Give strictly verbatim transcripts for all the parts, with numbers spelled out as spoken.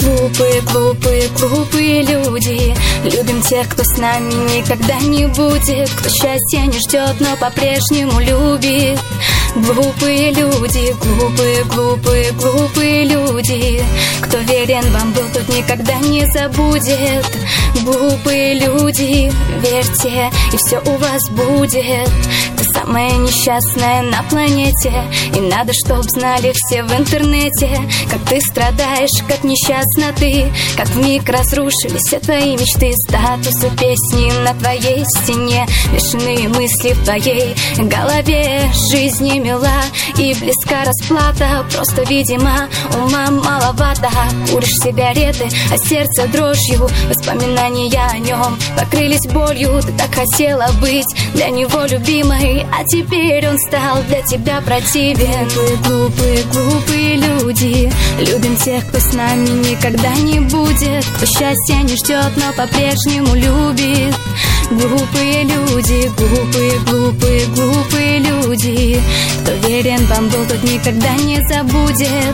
Глупые, глупые, глупые люди. Любим тех, кто с нами никогда не будет, кто счастья не ждет, но по-прежнему любит. Глупые люди, глупые, глупые, глупые люди. Кто верен вам был, тот никогда не забудет. Глупые люди, верьте, и все у вас будет. Ты самая несчастная на планете, и надо, чтоб знали все в интернете, как ты страдаешь, как несчастна ты, как вмиг разрушились все твои мечты. Статусы, песни на твоей стене, бешеные мысли в твоей голове. Жизнь не мила и близка расплата, просто, видимо, ума маловато. Куришь сигареты, а сердце дрожью, воспоминания о нем покрылись болью. Ты так хотела быть для него любимой, а теперь он стал для тебя противен. Глупые, глупые, глупые люди. Любим тех, кто с нами никогда не будет, кто счастья не ждет, но по-прежнему любит. Глупые люди, глупые, глупые, глупые люди. Кто верен вам был, тот никогда не забудет.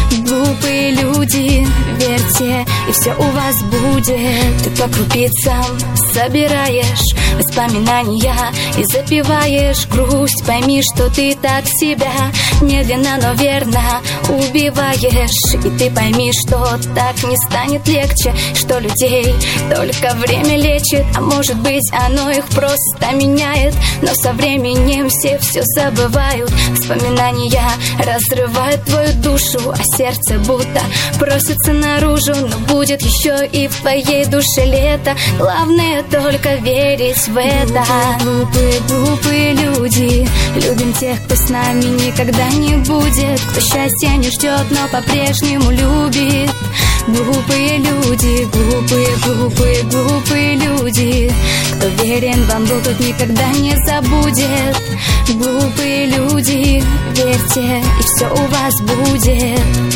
Глупые люди, верьте, и все у вас будет. Ты по крупицам собираешь воспоминания и запиваешь грусть. Пойми, что ты так себя медленно, но верно убиваешь. И ты пойми, что так не станет легче, что людей только время лечит, а может быть оно их просто меняет. Но со временем все все забывают. Воспоминания разрывают твою душу, а сердце будто просится наружу. Но будет еще и в твоей душе лето. Главное только верить в это. Глупые, глупые люди. Любим тех, кто с нами никогда не будет, кто счастья не ждет, но по-прежнему любит. Глупые люди, глупые, глупые, глупые люди. Кто верен вам был, тот никогда не забудет. Глупые люди, верьте, и все у вас будет.